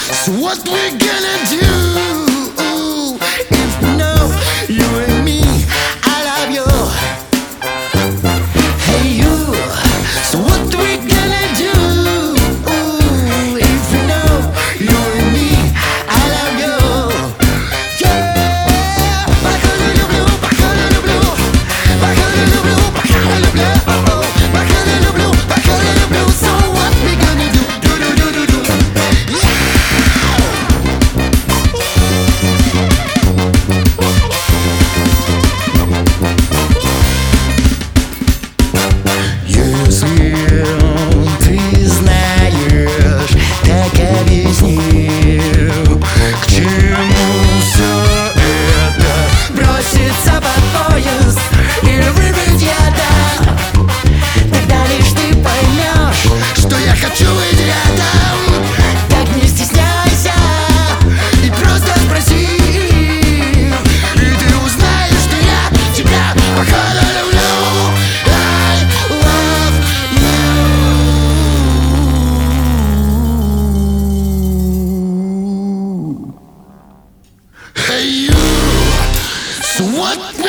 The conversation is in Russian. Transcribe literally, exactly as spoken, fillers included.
So what we gonna do if we know you and me? I love you. Hey you. So what we gonna do if we know you and me? I love you. Yeah. Пока не люблю, пока не люблю, пока не люблю, пока не люблю, oh, пока не люблю, пока не люблю. So what we gonna do? Do do do do do. Если ты знаешь, так объясни, к чему все это? Броситься под поезд или выпить яда? Тогда лишь ты поймешь, что я хочу быть рядом. Так не стесняйся и просто спроси, и ты узнаешь, что я тебя пока не люблю. I love you. Hey you. So what?